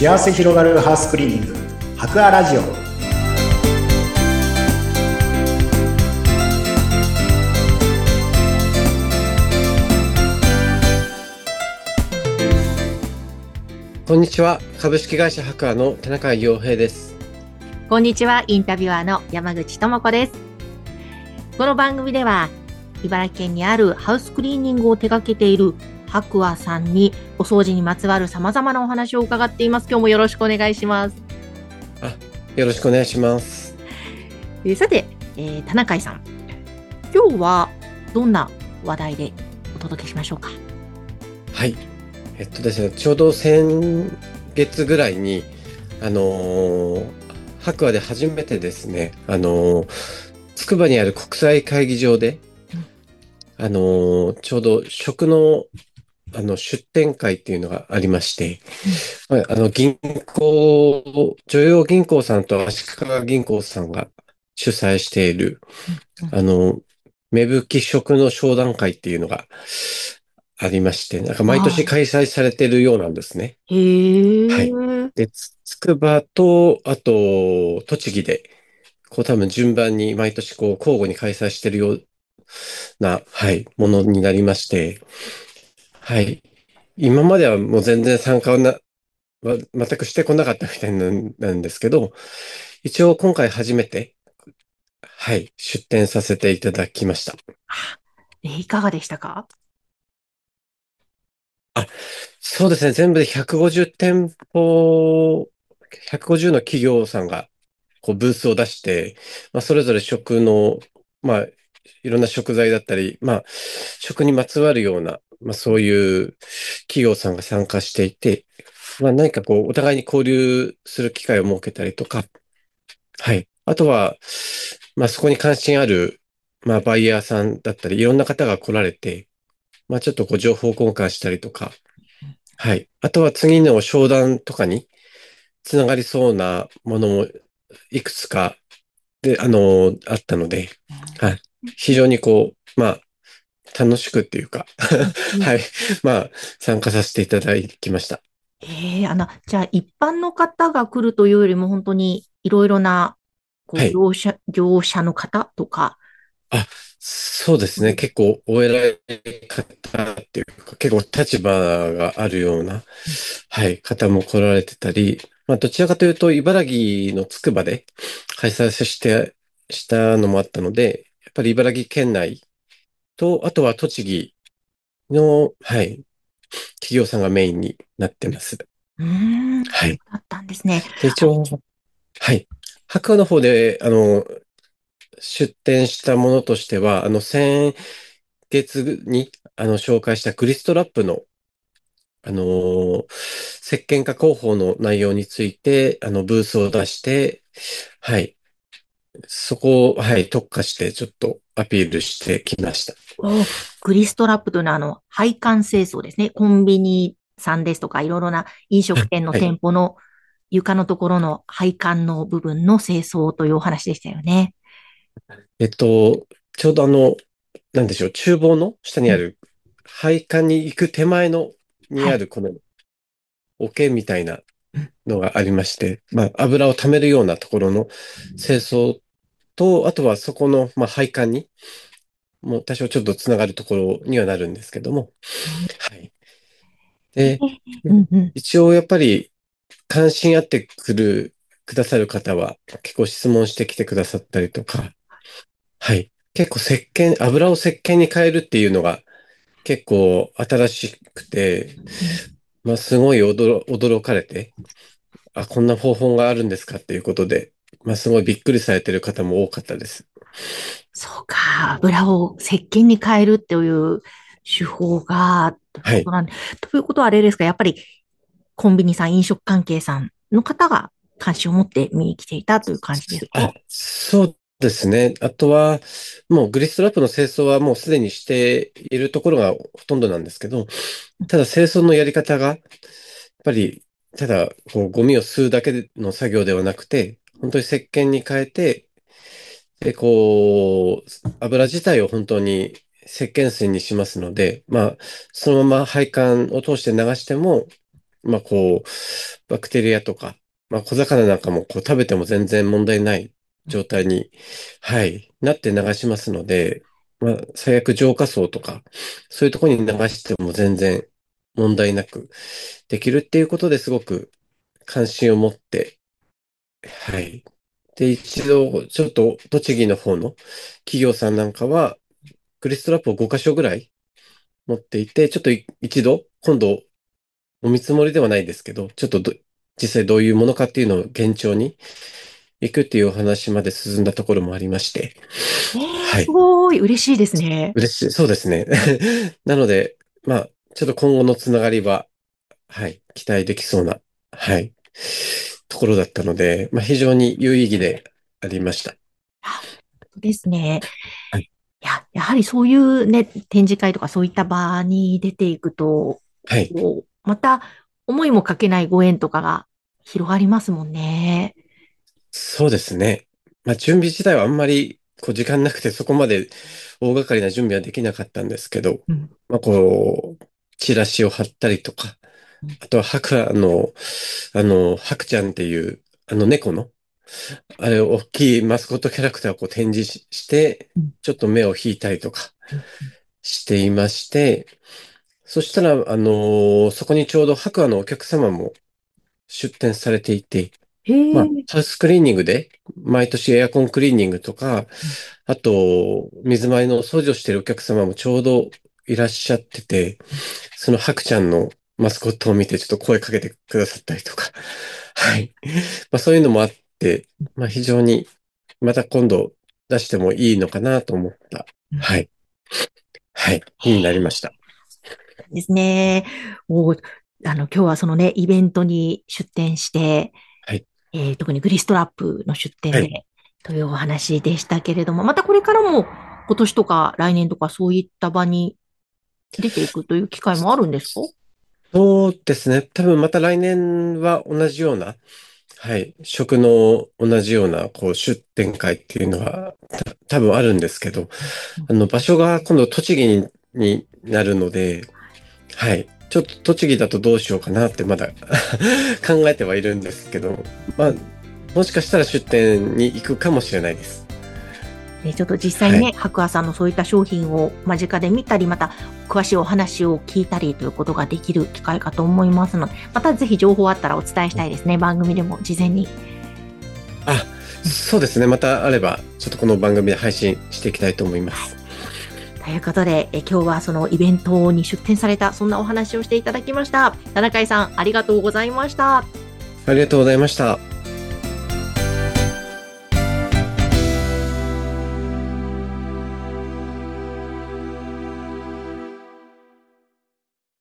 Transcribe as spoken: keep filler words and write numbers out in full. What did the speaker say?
幸せ広がるハウスクリーニング、博アラジオ。 こんにちは。株式会社博アの田中洋平です。 こんにちは。インタビュアーの山口智子です。この番組では茨城県にあるハウスクリーニングを手掛けている博アさんにお掃除にまつわる様々なお話を伺っています。今日もよろしくお願いします。 あ、よろしくお願いします。 えー、さて、えー、田中さん、今日はどんな話題でお届けしましょうか？ はい。えっとですね、ちょうど先月ぐらいに、あのー、博アで初めてですね、あのー、つくばにある国際会議場で、うん、あのー、ちょうど食のあの出展会っていうのがありまして、うん、あの銀行、常陽銀行さんと足利銀行さんが主催している、うん、あの、芽吹き食の商談会っていうのがありまして、なんか毎年開催されているようなんですね。 へー。 はい。で、つ、つくばと、あと、栃木で、こう多分順番に毎年こう交互に開催しているような、はい、ものになりまして、はい。今まではもう全然参加はな、は全くしてこなかったみたいなんなんですけど、一応今回初めて、はい、出展させていただきました。 えー、いかがでしたか？ あ、そうですね。全部でひゃくごじゅう店舗、ひゃくごじゅうの企業さんがこうブースを出して、まあ、それぞれ食の、まあ、いろんな食材だったり、まあ、食にまつわるような、まあ、そういう企業さんが参加していて、まあ、何かこう、お互いに交流する機会を設けたりとか、はい。あとは、まあ、そこに関心ある、まあ、バイヤーさんだったり、いろんな方が来られて、まあ、ちょっとこう、情報交換したりとか、はい。あとは次の商談とかにつながりそうなものもいくつかで、あの、あったので、はい。非常にこう、まあ、楽しくっていうかはい。まあ、参加させていただきました。 ええー、あの、じゃあ一般の方が来るというよりも本当にいろいろな、こう、 はい。 業者、業者の方とか。 あ、そうですね。結構お偉い方っていうか、結構立場があるような、はい、方も来られてたり、まあ、どちらかというと、茨城のつくばで開催して、したのもあったので、やっぱり茨城県内と、あとは栃木の、はい、企業さんがメインになってます。 うーん、 はい。 そうだったんですね。 で、一応、はい。白亜の方で、あの、出展したものとしては、あの、先月に、あの、紹介したグリストラップの、あのー石鹸化工法の内容について、あの、ブースを出して、はい。そこを、はい、特化して、ちょっとアピールしてきました。 お、グリストラップというのは、あの、配管清掃ですね。コンビニさんですとか、いろいろな飲食店のはい。 店舗の床のところの配管の部分の清掃というお話でしたよね。 えっと、ちょうどあの、なんでしょう、厨房の下にうん、 ある、配管に行く手前の、にはい。 あるこの桶みたいなうん、 のがありまして、まあ、油を溜めるようなところの清掃と、あとはそこの、まあ、配管に、もう多少ちょっとつながるところにはなるんですけども、はい。で、 うんうん。 一応やっぱり関心あってくる、くださる方は結構質問してきてくださったりとか、はい。結構石鹸、油を石鹸に変えるっていうのが結構新しくて、 うん、 まあすごい驚、驚かれて、あ、こんな方法があるんですかっていうことで、まあすごいびっくりされてる方も多かったです。 そうか、油を石鹸に変えるっていう手法が、というはい。 ことなんで、ということはあれですか、やっぱりコンビニさん、飲食関係さんの方が関心を持って見に来ていたという感じですあ、 か？ そうですね。あとは、もうグリストラップの清掃はもうすでにしているところがほとんどなんですけど、ただ清掃のやり方が、やっぱり、ただ、こう、ゴミを吸うだけの作業ではなくて、本当に石鹸に変えて、で、こう、油自体を本当に石鹸水にしますので、まあ、そのまま配管を通して流しても、 まあこう、バクテリアとか、まあ小魚なんかもこう食べても全然問題ない状態に、はい、なって流しますので、まあ最悪浄化槽とか、そういうところに流しても全然問題なくできるっていうことですごく関心を持って、はい。で、一度、ちょっと栃木の方の企業さんなんかは、グリストラップをご箇所ぐらい持っていて、ちょっとい一度、今度、お見積もりではないですけど、ちょっとど実際どういうものかっていうのを現状に行くっていうお話まで進んだところもありまして、 えー、すはい。 ごい嬉しいですね。 嬉しい。そうですね。なので、まあ、ちょっと今後のつながりは、はい、期待できそうな、はい、ところだったので、まあ、非常に有意義でありました。 あ、そうですね。 はい。 いや、やはりそういうね、展示会とかそういった場に出ていくと、 はい。 こうまた思いもかけないご縁とかが広がりますもんね。 そうですね。まあ、準備自体はあんまり、こう、時間なくてそこまで大掛かりな準備はできなかったんですけど、 うん。 まあ、こう、チラシを貼ったりとか、あとは白亜の、あの、白ちゃんっていう、あの猫の、あれ、大きいマスコットキャラクターをこう展示しして、 うん。 ちょっと目を引いたりとかうん。 していまして、そしたら、あのそこにちょうど白亜のお客様も出展されていて、 へまあ、 え。 ハウスクリーニングで、毎年エアコンクリーニングとか、 うん。 あと、水回りのお掃除をしているお客様もちょうどいらっしゃってて、そのハクちゃんのマスコットを見てちょっと声かけてくださったりとか、はい。まあそういうのもあって、まあ非常に、また今度出してもいいのかなと思った、 うん。 はい。はい。日になりました。 ですね。お、あの、今日はそのね、イベントに出展して、 はい。 えー特にグリストラップの出展はい。 で、というお話でしたけれども、またこれからも今年とか来年とかそういった場に出ていくという機会もあるんですか？ そうですね。多分また来年は同じような、はい。食の同じような、こう、出展会っていうのは、た多分あるんですけど、 うん。 あの、場所が今度栃木に、になるので、はい。ちょっと栃木だとどうしようかなってまだ考えてはいるんですけど、まあ、もしかしたら出店に行くかもしれないです。 ね、ちょっと実際にね、 はい。 白亜さんのそういった商品を間近で見たり、また詳しいお話を聞いたりということができる機会かと思いますので、またぜひ情報あったらお伝えしたいですね。番組でも事前に。 あ、そうですね。またあれば、ちょっとこの番組で配信していきたいと思います。 ということで、え今日はそのイベントに出展された、そんなお話をしていただきました。田中井さん、ありがとうございました。 ありがとうございました。